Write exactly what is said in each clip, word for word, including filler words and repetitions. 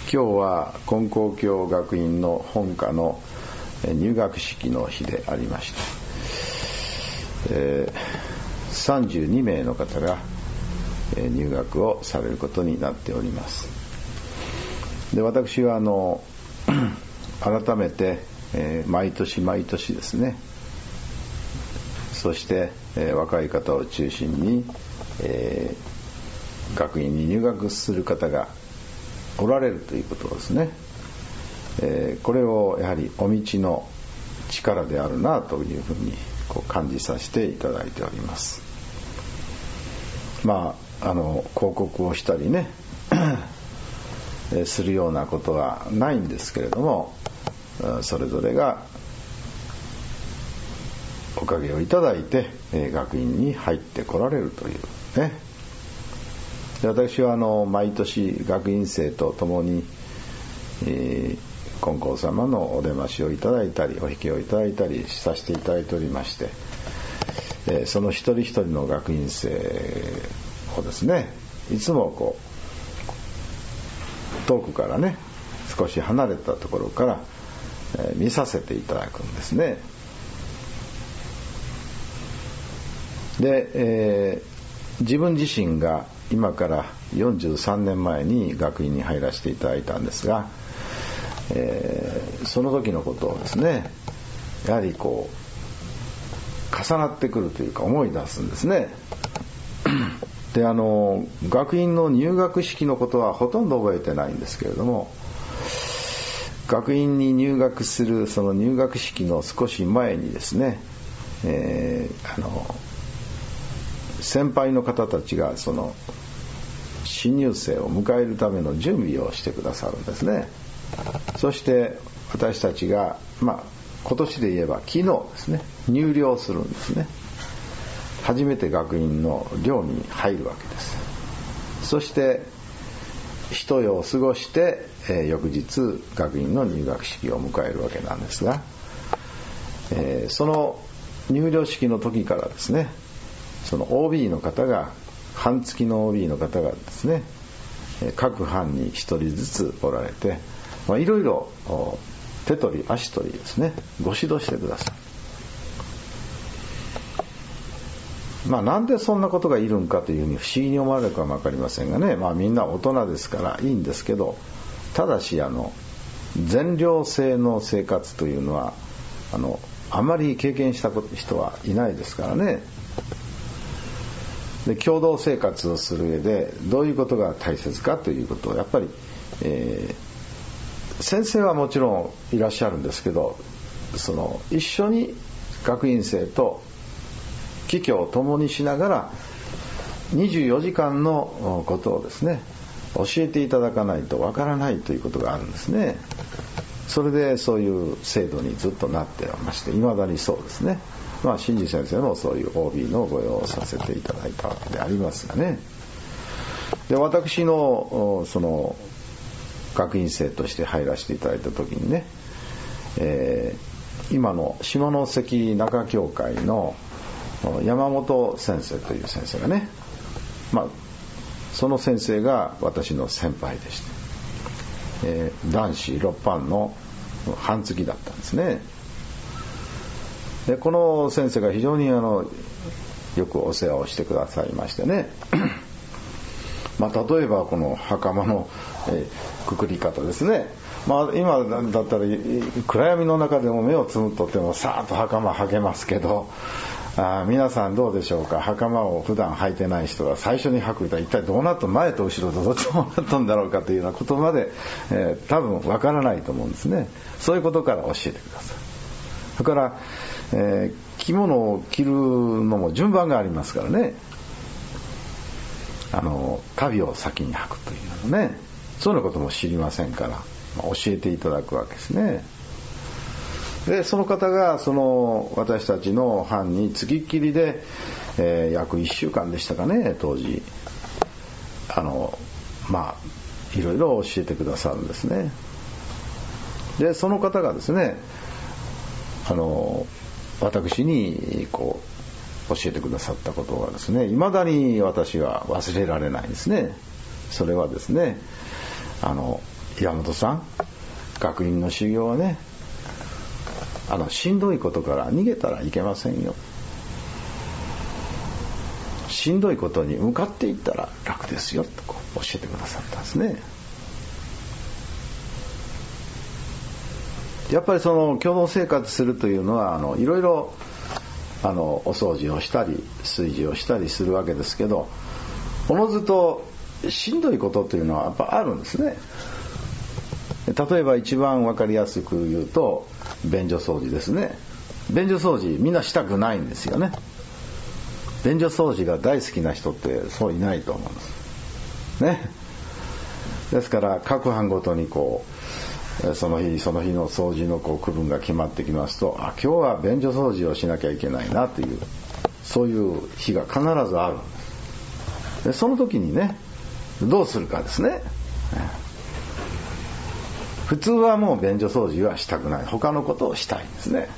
今日は金光教学院の本科の入学式の日でありまして、えー、さんじゅうにめいの方が入学をされることになっております。で、私はあの改めて、えー、毎年毎年ですね、そして、えー、若い方を中心に、えー、学院に入学する方がおられるということですね、えー、これをやはりお道の力であるなというふうにこう感じさせていただいております。まああの広告をしたりねするようなことはないんですけれども、それぞれがおかげをいただいて学院に入ってこられるというね。で、私はあの毎年学院生と共に、えー、金光様のお出ましをいただいたりお引きをいただいたりさせていただいておりまして、えー、その一人一人の学院生をですね、いつもこう遠くからね、少し離れたところから、えー、見させていただくんですね。で、えー、自分自身が今からよんじゅうさんねんまえに学院に入らせていただいたんですが、えー、その時のことをですね、やはりこう重なってくるというか思い出すんですね。で、あの学院の入学式のことはほとんど覚えてないんですけれども、学院に入学するその入学式の少し前にですね、えー、あの先輩の方たちがその新入生を迎えるための準備をしてくださるんですね。そして私たちが、まあ、今年で言えば昨日ですね、入寮するんですね。初めて学院の寮に入るわけです。そして一夜を過ごして、えー、翌日学院の入学式を迎えるわけなんですが、えー、その入寮式の時からですね、その オービー の方が、班付きの オービー の方がですね、各班に一人ずつおられて、まあ、いろいろ手取り足取りですね、ご指導してください。まあ、なんでそんなことがいるんかというふうに不思議に思われるかも分かりませんがね、まあ、みんな大人ですからいいんですけど、ただしあの全寮制の生活というのはあのあまり経験した人はいないですからね。で、共同生活をする上でどういうことが大切かということをやっぱり、えー、先生はもちろんいらっしゃるんですけど、その一緒に学院生と帰居を共にしながらにじゅうよじかんのことをですね教えていただかないとわからないということがあるんですね。それでそういう制度にずっとなってまして、未だにそうですね。まあ、新次先生もそういう オービー のご用をさせていただいたわけでありますがね。で、私のその学院生として入らせていただいた時にね、えー、今の下関中教会の山本先生という先生がね、まあ、その先生が私の先輩でして、えー、男子ろく班の班付きだったんですね。で、この先生が非常にあのよくお世話をしてくださいましてねまあ、例えばこの袴の、えー、くくり方ですね。まあ、今だったら暗闇の中でも目をつむっとってもさーっと袴履けますけど、あ、皆さんどうでしょうか。袴を普段履いてない人が最初に履くと一体どうなった、前と後ろとどっちもなったんだろうかというようなことまで、えー、多分わからないと思うんですね。そういうことから教えてください。それから、えー、着物を着るのも順番がありますからね。あの足袋を先に履くというのね、そういうことも知りませんから、まあ、教えていただくわけですね。で、その方がその私たちの班に付きっきりで、えー、約いっしゅうかんでしたかね、当時あのまあいろいろ教えてくださるんですね。で、その方がですね、あの私にこう教えてくださったことがですね、未だに私は忘れられないんですね。それはですね、あの岩本さん、学院の修行はね、あのしんどいことから逃げたらいけませんよ。しんどいことに向かっていったら楽ですよとこう教えてくださったんですね。やっぱりその共同生活するというのはあのいろいろあのお掃除をしたり炊事をしたりするわけですけど、おのずとしんどいことというのはやっぱあるんですね。例えば一番わかりやすく言うと便所掃除ですね。便所掃除みんなしたくないんですよね。便所掃除が大好きな人ってそういないと思うんですね。ですから各班ごとにこうその日その日の掃除のこう区分が決まってきますと、あ、今日は便所掃除をしなきゃいけないなというそういう日が必ずあるんです。でその時にね、どうするかですね。普通はもう便所掃除はしたくない、他のことをしたいんですね。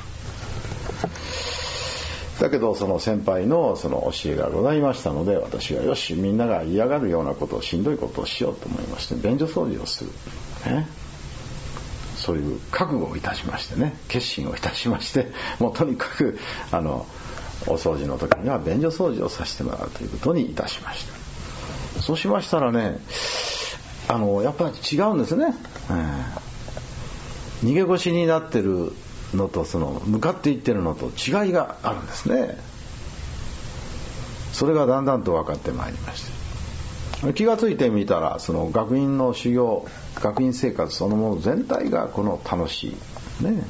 だけどその先輩のその教えがございましたので、私はよし、みんなが嫌がるようなことをしんどいことをしようと思いまして、便所掃除をする、ね、そういう覚悟をいたしましてね、決心をいたしまして、もうとにかくあのお掃除の時には便所掃除をさせてもらうということにいたしました。そうしましたらね、あのやっぱり違うんですね、うん、逃げ腰になってるのとその向かっていってるのと違いがあるんですね。それがだんだんと分かってまいりました。気がついてみたらその学院の修行、学院生活そのもの全体がこの楽しいね。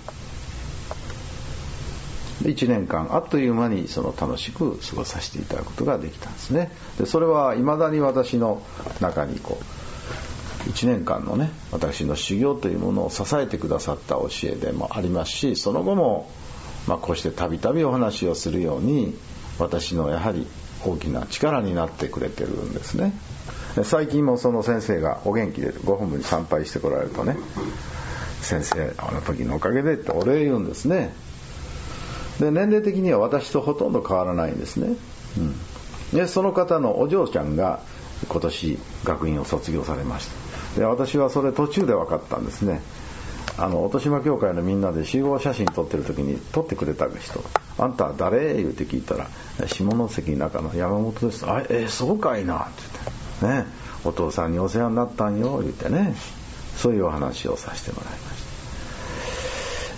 でいちねんかんあっという間にその楽しく過ごさせていただくことができたんですね。でそれは未だに私の中にこういちねんかんのね、私の修行というものを支えてくださった教えでもありますし、その後も、まあ、こうしてたびたびお話をするように私のやはり大きな力になってくれてるんですね。最近もその先生がお元気でご本部に参拝してこられるとね、先生あの時のおかげでってお礼言うんですね。で年齢的には私とほとんど変わらないんですね、うん、でその方のお嬢ちゃんが今年学院を卒業されました。で私はそれ途中で分かったんですね。あの音島協会のみんなで集合写真撮ってる時に撮ってくれた人、あんた誰言うて聞いたら、下関中の山本です。あえそうかいなって言ってね、お父さんにお世話になったんよ言ってね、そういうお話をさせてもらいました。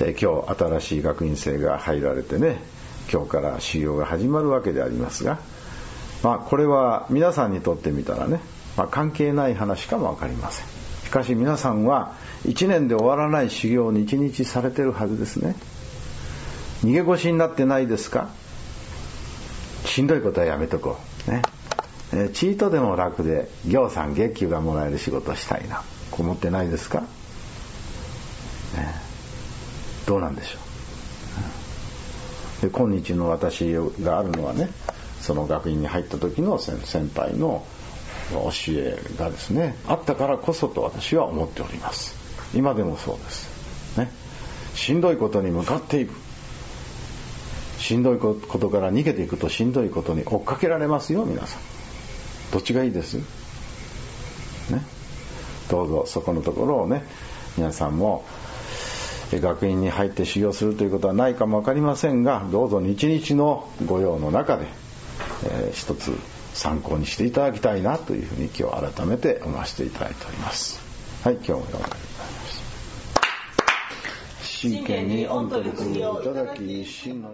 え今日新しい学院生が入られてね、今日から修行が始まるわけでありますが、まあこれは皆さんにとってみたらね、まあ、関係ない話かもわかりません。しかし皆さんはいちねんで終わらない修行を日々されてるはずですね。逃げ腰になってないですか？しんどいことはやめとこう、ねえー、チートでも楽で行さん月給がもらえる仕事したいな、こう思ってないですか、ね、どうなんでしょう。で今日の私があるのはね、その学院に入った時の先輩の教えがですねあったからこそと私は思っております。今でもそうです、ね、しんどいことに向かっていく、しんどいことから逃げていくとしんどいことに追っかけられますよ。皆さんどっちがいいです、ね、どうぞそこのところをね、皆さんも学院に入って修行するということはないかもわかりませんが、どうぞ日々の御用の中で、えー、一つ参考にしていただきたいなというふうに今日改めて思わせていただいております。はい、今日もよろしくお願いします。真剣に御取り組みをいただき真の